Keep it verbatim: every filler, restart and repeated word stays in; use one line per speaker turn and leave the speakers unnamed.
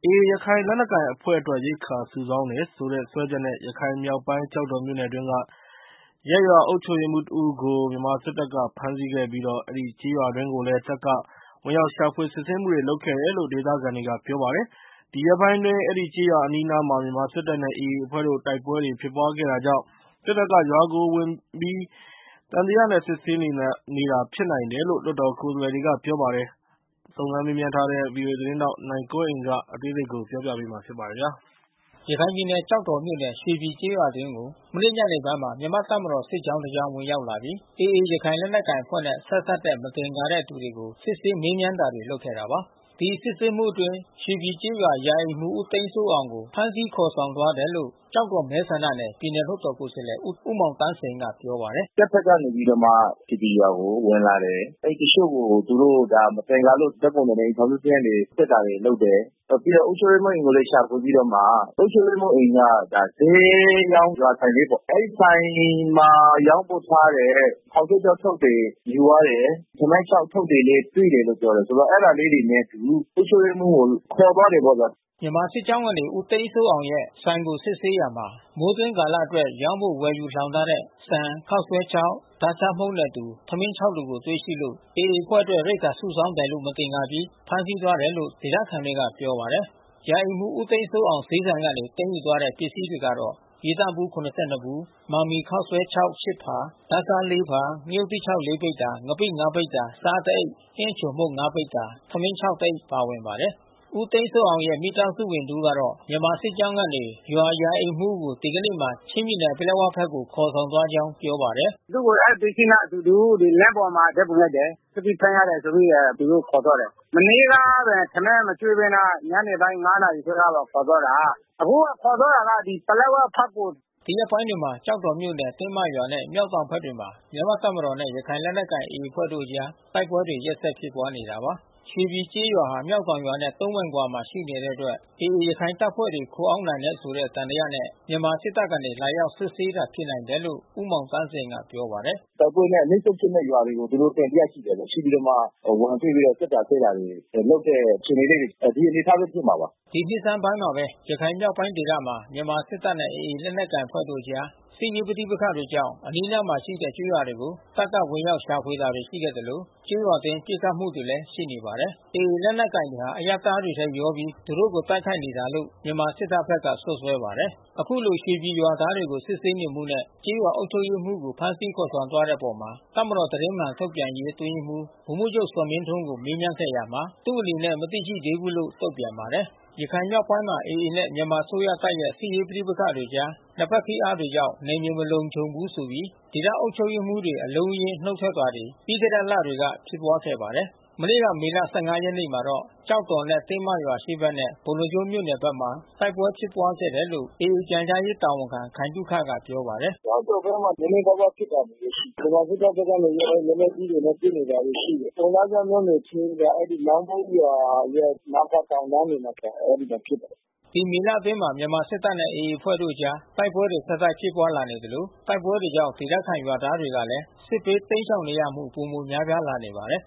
အေအေ ရခိုင်လက်နက်ကိုင်အဖွဲ့အတွက် ရိက္ခာစုဆောင်းတယ်ဆိုတဲ့ စွဲချက်နဲ့ ရခိုင်မြောက်ပိုင်း ကျောက်တော်မြို့နယ်အတွင်းက ရပ်ရွာအုပ်ချုပ်ရေးမှူးတဦးကို မြန်မာစစ်တပ်က ဖမ်းဆီးခဲ့ပြီး အဲဒီကျေးရွာအတွင်းကိုလည်း တပ်က ဝင်ရောက်ရှာဖွေစစ်ဆေးမှုတွေ လုပ်ခဲ့တယ်လို့ ဒေသခံတွေက ပြောပါတယ်။ ဒီရက်ပိုင်းအတွင်း အဲဒီကျေးရွာအနီးနားမှာ မြန်မာစစ်တပ်နဲ့ အေအေ အဖွဲ့တို့ တိုက်ပွဲတွေဖြစ်ပွားခဲ့တာကြောင့် စစ်တပ်က ရွာကိုဝင်ပြီး သံသယနဲ့ စစ်ဆေးနေတာဖြစ်နိုင်တယ်လို့ လွှတ်တော်ကိုယ်စားလှယ်တွေက ပြောပါတယ်။ စုံစမ်းမေးမြန်းထားတဲ့ ဗွီအိုအေသတင်းထောက် နိုင်ကွန်းအိန် သတင်းပေးပို့ထားပါတယ်။
ရခိုင်ပြည်နယ် ကျောက်တော်မြို့နယ် ရွှေပြည်ကျေးရွာအတွင်းကို မနေ့ညနေပိုင်းမှာ မြန်မာ့တပ်မတော်စစ်ကြောင်းတကြောင်း ဝင်ရောက်လာပြီး အေအေ ရခိုင်လက်နက်ကိုင်အဖွဲ့နဲ့ ဆက်စပ်တဲ့ မသင်္ကာတဲ့သူတွေကို စစ်ဆေးမေးမြန်းတာတွေ လုပ်ခဲ့တာပါ။ ဒီစစ်ဆေးမှုအတွင်း ရွှေပြည်ကျေးရွာ ရာအိမ်မှူး ဦးသိန်းစိုးအောင်ကို ဖမ်းဆီးခေါ်ဆောင်သွားတယ်လို့ ကျောက်တော်မဲဆန္ဒနယ် ပြည်နယ်လွှတ်တော်ကိုယ်စားလှယ် ဦးမောင်သန်းစိန်ကပြောပါတယ်
။ “တပ်ဘက်ကနေပြီးတော့မှ ရွှေပြည်ရွာကိုဝင်လာတယ်။ အဲဒီတချို့ကို သူတို့မသင်္ကာလို့ ဓါတ်ပုံတွေ အိမ်ထောင်စုစာရင်းတွေ စစ်တာတွေလုပ်တယ်။ ပြီးတော့အုပ်ချုပ်ရေးမှူးအိမ်ကိုလည်း ရှာဖွေပြီးတော့မှ အုပ်ချုပ်ရေးမှူးအိမ်က ဈေးရောင်းရွာဆိုင်လေးပေါ့။ အဲဒီဆိုင်မှာရောင်းဖို့ထားတဲ့ ခေါက်ဆွဲခြောက်ထုတ်တွေယူသွားတယ်။ ထမင်းခြောက်ထုတ်တွေလည်းတွေ့တယ်လို့ပြောတယ်။ ဆိုတော့အဲတာလေးတွေနဲ့အတူ အုပ်ချုပ်ရေးမှူးကိုခေါ်သွားတယ်ပေါ့ဗျာ။
” မြန်မာစစ်ကြောင်းကနေ ဦးသိန်းစိုးအောင်ရဲ့ဆိုင်ကိုစစ်ဆေးရာမှာ မိုးတွင်းကာလအတွက် ရောင်းဖို့ဝယ်ယူလှောင်ထားတဲ့ ဆန် ခေါက်ဆွဲခြောက် ဓါတ်ဆားမှုန့်နဲ့အတူ ထမင်းခြောက်တွေကို တွေ့ရှိလို့ အေအေ အဖွဲ့အတွက် ရိက္ခာစုဆောင်းတယ်လို့ မသင်္ကာပြီး ဖမ်းဆီးသွားတယ်လို့ ဒေသခံတွေကပြောပါတယ်။ ရာအိမ်မှူးဦးသိန်းစိုးအောင် ဈေးဆိုင်ကနေ သိမ်းယူသွားတဲ့ပစ္စည်းတွေကတော့ ရေသန့်ဗူး ၇၂ ဗူး၊ မောင်မီခေါက်ဆွဲခြောက် ရှစ် ဖာ၊ ဓါတ်ဆား လေး ဖာ၊ ငရုတ်သီးခြောက် လေး ပိဿာ၊ ငပိ ငါး ပိဿာ၊ ဆားတအိတ်၊ ဟင်းချိုမှုန့် ငါး ပိဿာ၊ ထမင်းခြောက် တအိတ် ပါဝင်ပါတယ်။ ဦးသိန်းစိုးအောင်ရဲ့ မိသားစုဝင်တဦးကတော့ မြန်မာစစ်ကြောင်းကနေ ရွာရာအိမ်မှူးကို ဒီကနေ့မှာ ချင်းပြည်နယ် ပလက်ဝဘက်ကို ခေါ်ဆောင်သွားကြောင်းပြောပါတယ်
။ “သူ့ကိုအဲဒီပစ္စည်းနဲ့အတူတူ လမ်းပေါ်မှာဓါတ်ပုံရိုက်တယ်။ စစ်ပြီးဖမ်းရတယ်ဆိုပြီး သူတို့ခေါ်သွားတယ်။ မနေ့ကပဲ ထမင်းမကျွေးဘဲနဲ့ ညနေပိုင်း ငါး နာရီခွဲကခေါ်သွားတာ။ အခုခေါ်သွားတာက ပလက်ဝဘက်ကို။
” ဒီရက်ပိုင်းတွေမှာ ကျောက်တော်မြို့နယ် တင်းမရွာနဲ့ မျောက်တောင်ဘက်တွေမှာ မြန်မာ့တပ်မတော်နဲ့ ရခိုင်လက်နက်ကိုင် အေအေ အဖွဲ့တို့အကြား တိုက်ပွဲတွေ ရက်ဆက်ဖြစ်ပွားနေတာပါ။ ရွှေပြည်ကျေးရွာဟာ မျောက်တောင်ရွာနဲ့ သုံး မိုင်အကွာမှာရှိနေတဲ့အတွက် အေအေ ရခိုင်တပ်ဖွဲ့တွေ ခိုအောင်းနိုင်တယ်ဆိုတဲ့ သံသယနဲ့ မြန်မာစစ်တပ်ကနေ လာရောက်စစ်ဆေးတာဖြစ်နိုင်တယ်လို့ ဦးမောင်သန်းစိန်ကပြောပါတယ်
။ “တိုက်ပွဲနဲ့အနီးဆုံးဖြစ်တဲ့ရွာတွေကို သူတို့သံသယရှိတယ်ပေါ့။ ရှိပြီးတော့မှ ဝင်တွေ့ပြီးတော့ စစ်တာဆေးတာတွေ လုပ်တဲ့အခြေအနေလေးတွေ ဒီအနေအထားပဲဖြစ်မှာပါ။
” ဒီနှစ်ဆန်းပိုင်းမှာပဲ ရခိုင်မြောက်ပိုင်းဒေသမှာ မြန်မာစစ်တပ်နဲ့ အေအေ လက်နက်ကိုင်အဖွဲ့တို့အကြား စစ်ရေးပဋိပက္ခတွေကြောင့် အနီးနားမှာရှိတဲ့ ကျေးရွာတွေကို တပ်က ဝင်ရောက်ရှာဖွေတာတွေ ရှိခဲ့သလို ကျေးရွာအတွင်း ပစ်ခတ်မှုတွေလည်း ရှိနေပါတယ်။ အေအေ လက်နက်ကိုင်တွေဟာ အရပ်သားတွေထဲရောပြီး သူတို့ကို တိုက်ခိုက်နေတာလို့ မြန်မာစစ်တပ်ဘက်က စွပ်စွဲပါတယ်။ အခုလို ရွှေပြည်ရွာသားတွေကို စစ်ဆေးနေမှုနဲ့ ကျေးရွာအုပ်ချုပ်ရေးမှူးကို ဖမ်းဆီးခေါ်ဆောင်သွားတဲ့အပေါ် တပ်မတော်သတင်းမှန်ထုတ်ပြန်ရေး အတွင်းရေးမှူး ဗိုလ်မှူးချုပ်ဇော်မင်းထွန်းကို မေးမြန်းခဲ့ရာမှာ သူ့အနေနဲ့ မသိရှိသေးဘူးလို့ တုံ့ပြန်ပါတယ်။ ရခိုင်မြောက်ပိုင်းမှာ အေအေ နဲ့ မြန်မာအစိုးရတပ်ရဲ့ စစ်ရေးပဋိပက္ခတွေကြား နှစ်ဘက်ဖိအားတွေကြောင့် နယ်မြေမလုံခြုံဘူးဆိုပြီး ဒေသအုပ်ချုပ်ရေးမှူးတွေ အလုံးအရင်းနှုတ်ထွက်တာတွေ ပြီးခဲ့တဲ့လတွေက ဖြစ်ပွားခဲ့ပါတယ်။ မနေ့က မေလ ၁၅ ရက်နေ့မှာတော့ ကျောက်တော်နဲ့ တင်းမရွာအရှေ့ဘက်နဲ့ ပုဏ္ဏားကျွန်းမြို့နယ်ဘက်မှာ တိုက်ပွဲဖြစ်ပွားခဲ့တယ်လို့ အေအေ ပြန်ကြားရေးတာဝန်ခံ ခိုင်သုခကပြောပါတယ်
။ “ကျောက်တော်ဘက်မှာ နည်းနည်းပါးပါးဖြစ်တာတွေရှိတယ်။ ဗမာစစ်တပ်ဘက်ကနေပြီးတော့ လက်နက်ကြီးတွေနဲ့ ပစ်နေတာတွေရှိတယ်။ ပုဏ္ဏားကျွန်းမြို့နယ်ထဲက အဲဒီလောင်းဘုတ်ရွာရဲ့ နားကတောင်တန်းတွေမှာ အဲဒီမှာဖြစ်တယ်။ ”
ဒီမေလအတွင်းမှာ မြန်မာစစ်တပ်နဲ့ အေအေ အဖွဲ့တို့အကြား တိုက်ပွဲတွေ ဆက်တိုက်ဖြစ်ပွားလာနေသလို တိုက်ပွဲတွေကြောင့် ဒေသခံရွာသားတွေကလည်း စစ်ဘေးတိမ်းရှောင်နေရမှု ပိုမိုများပြားလာနေပါတယ်